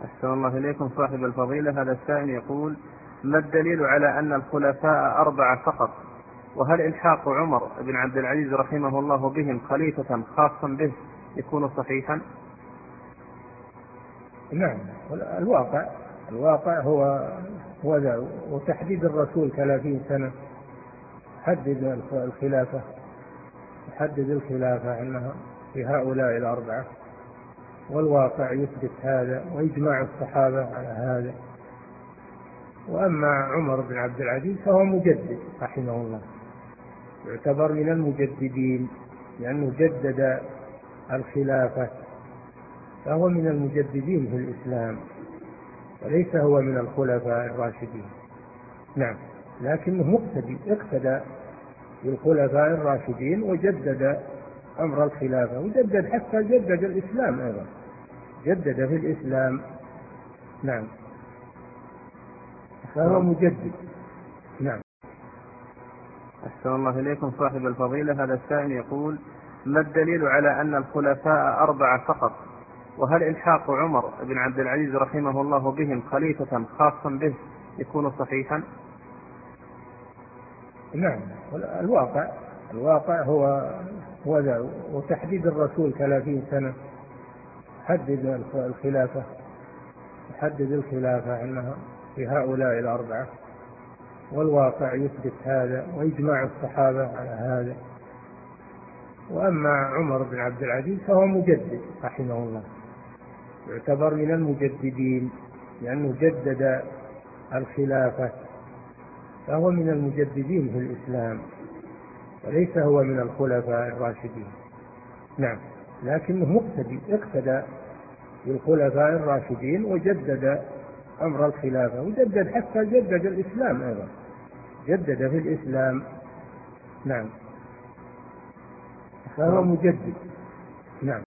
أحسن الله إليكم صاحب الفضيلة. هذا السائل يقول: ما الدليل على أن الخلفاء أربعة فقط؟ وهل إلحاق عمر بن عبد العزيز رحمه الله بهم خليفة خاصا به يكون صحيحا؟ نعم، الواقع هو ذا، وتحديد الرسول 30 سنة حدد الخلافة، يحدد الخلافة أنها في هؤلاء الأربعة، والواقع يثبت هذا وإجماع الصحابة على هذا. وأما عمر بن عبد العزيز فهو مجدد رحمه الله، يعتبر من المجددين لأنه جدد الخلافة، فهو من المجددين في الإسلام وليس هو من الخلفاء الراشدين. نعم، لكنه مقتدي، اقتدى بالخلفاء الراشدين وجدد أمر الخلافة، وجدد حتى جدد الإسلام أيضا، جدد في الإسلام. نعم، فهو مجدد. نعم. أحسن الله إليكم صاحب الفضيلة. هذا السائل يقول: ما الدليل على أن الخلفاء أربعة فقط؟ وهل إلحاق عمر بن عبد العزيز رحمه الله بهم خليفة خاصا به يكون صحيحا؟ نعم، الواقع هو ذا، وتحديد الرسول 30 سنة حدد الخلافة، يحدد الخلافة أنها في هؤلاء الأربعة، والواقع يثبت هذا وإجماع الصحابة على هذا. وأما عمر بن عبد العزيز فهو مجدد رحمه الله، يعتبر من المجددين لأنه جدد الخلافة، فهو من المجددين في الإسلام وليس هو من الخلفاء الراشدين. نعم، لكنه مقتدي، اقتدى بالخلفاء الراشدين وجدد أمر الخلافة، وجدد حتى جدد الإسلام أيضا، جدد في الإسلام. نعم، فهو مجدد. نعم.